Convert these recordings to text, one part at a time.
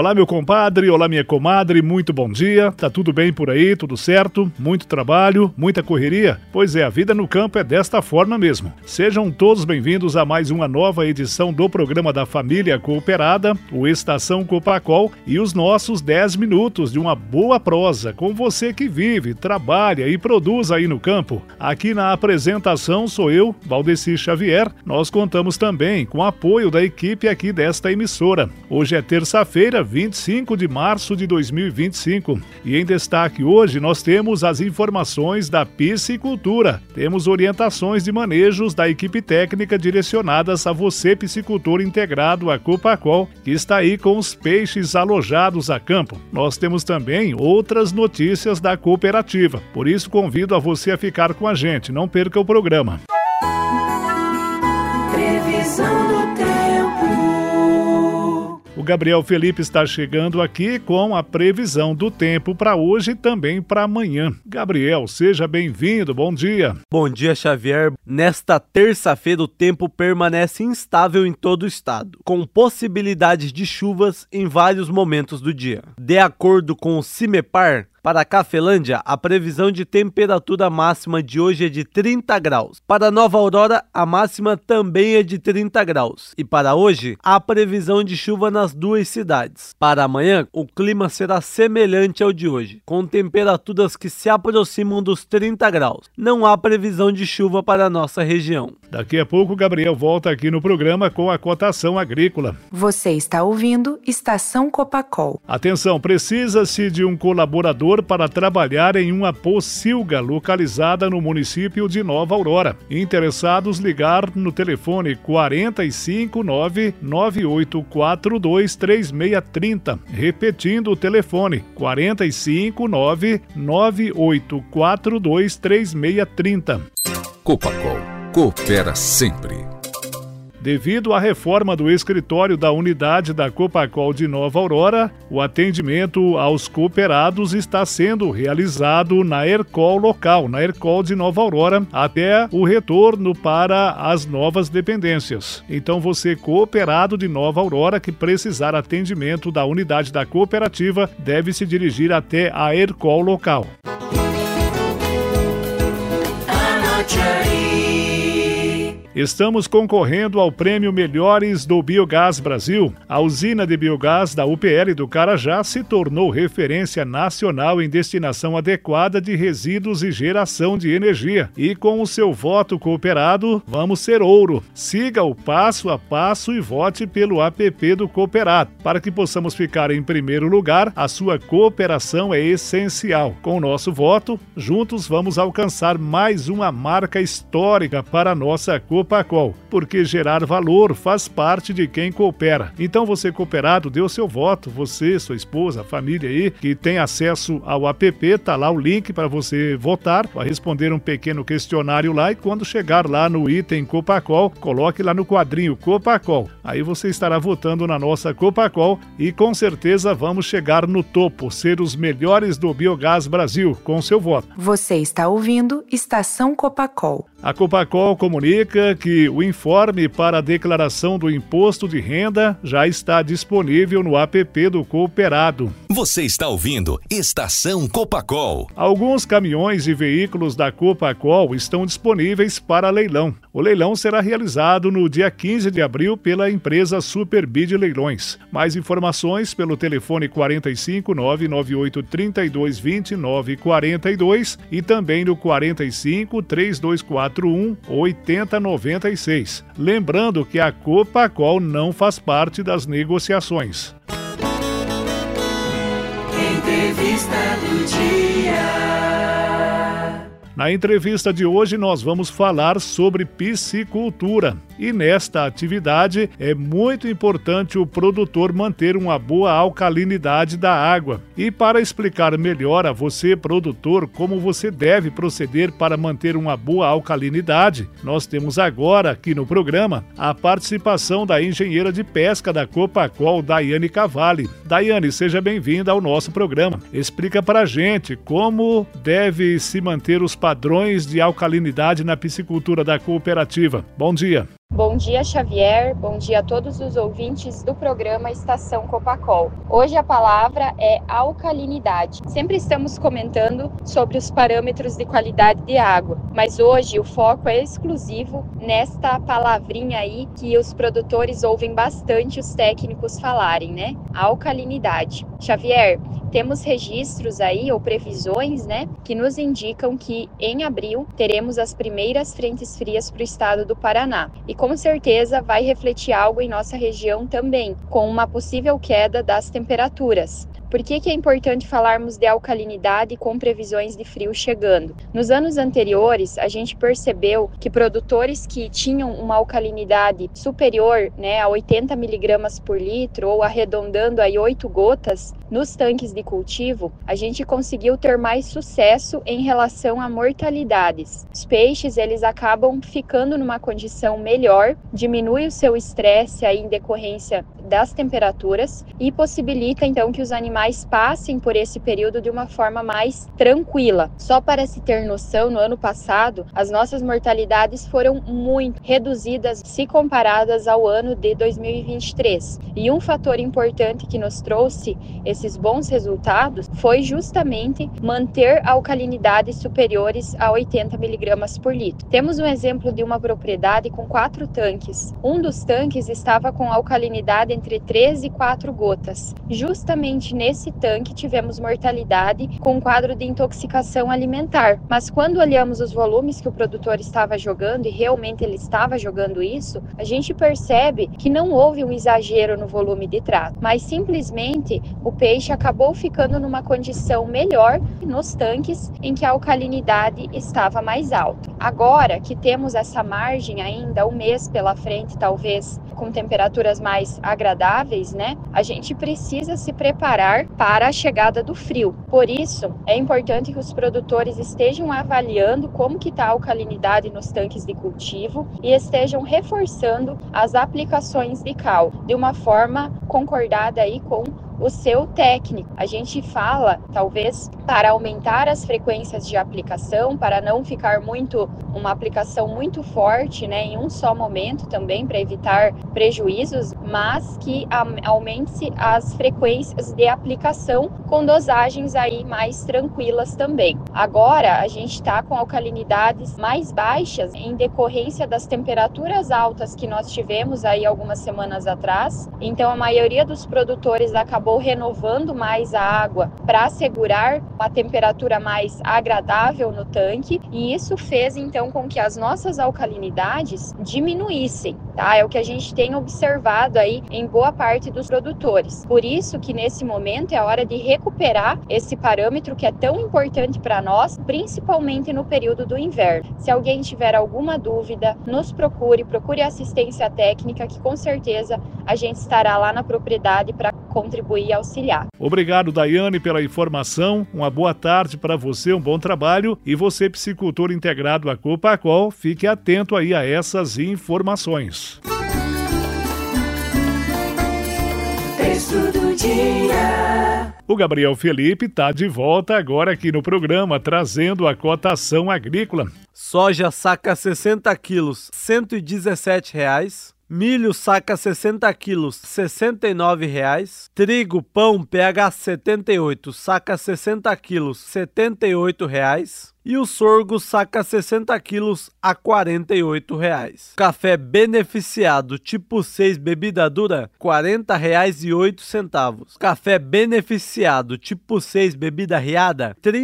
Olá, meu compadre, olá, minha comadre, muito bom dia. Tá tudo bem por aí, tudo certo? Muito trabalho, muita correria? Pois é, a vida no campo é desta forma mesmo. Sejam todos bem-vindos a mais uma nova edição do programa da Família Cooperada, o Estação Copacol, e os nossos 10 minutos de uma boa prosa com você que vive, trabalha e produz aí no campo. Aqui na apresentação sou eu, Valdeci Xavier. Nós contamos também com o apoio da equipe aqui desta emissora. Hoje é terça-feira, 25 de março de 2025. E em destaque hoje nós temos as informações da piscicultura. Temos orientações de manejos da equipe técnica direcionadas a você, piscicultor integrado à Copacol, que está aí com os peixes alojados a campo. Nós temos também outras notícias da cooperativa. Por isso convido a você a ficar com a gente. Não perca o programa. Previsão do tempo. O Gabriel Felipe está chegando aqui com a previsão do tempo para hoje e também para amanhã. Gabriel, seja bem-vindo, bom dia. Bom dia, Xavier. Nesta terça-feira o tempo permanece instável em todo o estado, com possibilidades de chuvas em vários momentos do dia. De acordo com o CIMEPAR, para a Cafelândia, a previsão de temperatura máxima de hoje é de 30 graus. Para Nova Aurora, a máxima também é de 30 graus. E para hoje, há previsão de chuva nas duas cidades. Para amanhã, o clima será semelhante ao de hoje, com temperaturas que se aproximam dos 30 graus. Não há previsão de chuva para a nossa região. Daqui a pouco, o Gabriel volta aqui no programa com a cotação agrícola. Você está ouvindo Estação Copacol. Atenção, precisa-se de um colaborador para trabalhar em uma pocilga localizada no município de Nova Aurora. Interessados, ligar no telefone 459-9842-3630. Repetindo o telefone, 459-9842-3630. Copacol, coopera sempre. Devido à reforma do escritório da unidade da Copacol de Nova Aurora, o atendimento aos cooperados está sendo realizado na Ercol local, na Ercol de Nova Aurora, até o retorno para as novas dependências. Então você, cooperado de Nova Aurora, que precisar atendimento da unidade da cooperativa, deve se dirigir até a Ercol local. Anote aí. Estamos concorrendo ao Prêmio Melhores do Biogás Brasil. A usina de biogás da UPL do Carajá se tornou referência nacional em destinação adequada de resíduos e geração de energia. E com o seu voto cooperado, vamos ser ouro. Siga o passo a passo e vote pelo app do Cooperado. Para que possamos ficar em primeiro lugar, a sua cooperação é essencial. Com o nosso voto, juntos vamos alcançar mais uma marca histórica para a nossa Copacol, porque gerar valor faz parte de quem coopera. Então você, cooperado, dê o seu voto, você, sua esposa, a família aí, que tem acesso ao app, tá lá o link para você votar, vai responder um pequeno questionário lá e quando chegar lá no item Copacol, coloque lá no quadrinho Copacol. Aí você estará votando na nossa Copacol e com certeza vamos chegar no topo, ser os melhores do Biogás Brasil com seu voto. Você está ouvindo Estação Copacol. A Copacol comunica que o informe para a declaração do imposto de renda já está disponível no app do Cooperado. Você está ouvindo Estação Copacol. Alguns caminhões e veículos da Copacol estão disponíveis para leilão. O leilão será realizado no dia 15 de abril pela empresa Superbid Leilões. Mais informações pelo telefone 459-9832-2942 e também no 45-3241-8096. Lembrando que a Copacol não faz parte das negociações. Entrevista do dia. Na entrevista de hoje nós vamos falar sobre piscicultura. E nesta atividade é muito importante o produtor manter uma boa alcalinidade da água. E para explicar melhor a você, produtor, como você deve proceder para manter uma boa alcalinidade, nós temos agora aqui no programa a participação da engenheira de pesca da Copacol, Daiane Cavalli. Daiane, seja bem-vinda ao nosso programa. Explica para a gente como deve se manter os padrões de alcalinidade na piscicultura da cooperativa. Bom dia. Bom dia, Xavier. Bom dia a todos os ouvintes do programa Estação Copacol. Hoje a palavra é alcalinidade. Sempre estamos comentando sobre os parâmetros de qualidade de água, mas hoje o foco é exclusivo nesta palavrinha aí que os produtores ouvem bastante os técnicos falarem, né? Alcalinidade. Xavier, temos registros aí ou previsões, né, que nos indicam que em abril teremos as primeiras frentes frias para o estado do Paraná. E com certeza vai refletir algo em nossa região também, com uma possível queda das temperaturas. Por que é importante falarmos de alcalinidade com previsões de frio chegando? Nos anos anteriores, a gente percebeu que produtores que tinham uma alcalinidade superior, né, a 80 mg por litro ou arredondando aí 8 gotas nos tanques de cultivo, a gente conseguiu ter mais sucesso em relação a mortalidades. Os peixes, eles acabam ficando numa condição melhor, diminui o seu estresse aí em decorrência das temperaturas e possibilita então que os animais passem por esse período de uma forma mais tranquila. Só para se ter noção, no ano passado, as nossas mortalidades foram muito reduzidas se comparadas ao ano de 2023. E um fator importante que nos trouxe esses bons resultados foi justamente manter alcalinidades superiores a 80 mg por litro. Temos um exemplo de uma propriedade com 4 tanques. Um dos tanques estava com alcalinidade entre 3 e 4 gotas. Justamente nesse tanque tivemos mortalidade com um quadro de intoxicação alimentar. Mas quando olhamos os volumes que o produtor estava jogando, e realmente ele estava jogando isso, a gente percebe que não houve um exagero no volume de trato, mas simplesmente o peixe acabou ficando numa condição melhor nos tanques em que a alcalinidade estava mais alta. Agora que temos essa margem ainda, um mês pela frente, talvez com temperaturas mais agradáveis, né? A gente precisa se preparar para a chegada do frio. Por isso, é importante que os produtores estejam avaliando como que está a alcalinidade nos tanques de cultivo e estejam reforçando as aplicações de cal de uma forma concordada aí com o seu técnico. A gente fala, talvez, para aumentar as frequências de aplicação, para não ficar uma aplicação muito forte, né, em um só momento também, para evitar prejuízos, mas que aumente as frequências de aplicação com dosagens aí mais tranquilas também. Agora, a gente está com alcalinidades mais baixas em decorrência das temperaturas altas que nós tivemos aí algumas semanas atrás, então a maioria dos produtores acabou renovando mais a água para assegurar uma temperatura mais agradável no tanque, e isso fez então com que as nossas alcalinidades diminuíssem, tá? É o que a gente tem observado aí em boa parte dos produtores. Por isso que nesse momento é a hora de recuperar esse parâmetro que é tão importante para nós, principalmente no período do inverno. Se alguém tiver alguma dúvida, nos procure assistência técnica, que com certeza a gente estará lá na propriedade para contribuir e auxiliar. Obrigado, Daiane, pela informação. Uma boa tarde para você, um bom trabalho. E você, piscicultor integrado à Copacol, fique atento aí a essas informações. Texto do dia. O Gabriel Felipe está de volta agora aqui no programa, trazendo a cotação agrícola. Soja saca 60 quilos, R$ 117,00. Milho saca 60 quilos, R$ 69,00. Trigo, pão, PH 78, saca 60 quilos, R$ 78,00. E o sorgo saca 60 quilos a R$ 48,00. Café beneficiado tipo 6 bebida dura, R$ 40,08. Café beneficiado tipo 6 bebida riada, R$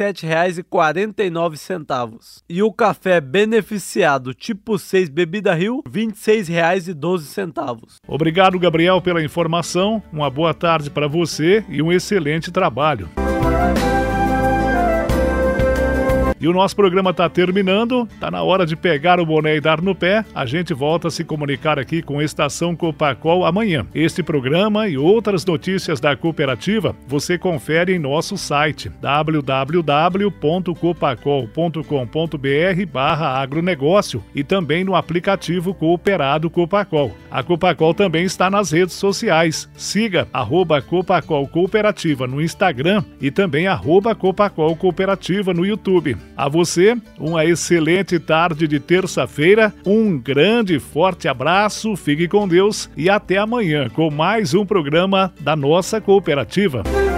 37,49. E o café beneficiado tipo 6 bebida rio, R$ 26,12. Obrigado, Gabriel, pela informação. Uma boa tarde para você e um excelente trabalho. E o nosso programa está terminando, está na hora de pegar o boné e dar no pé. A gente volta a se comunicar aqui com a Estação Copacol amanhã. Este programa e outras notícias da cooperativa você confere em nosso site www.copacol.com.br/agronegócio e também no aplicativo Cooperado Copacol. A Copacol também está nas redes sociais. Siga @Copacol Cooperativa no Instagram e também @Copacol Cooperativa no YouTube. A você, uma excelente tarde de terça-feira, um grande e forte abraço, fique com Deus e até amanhã com mais um programa da nossa cooperativa.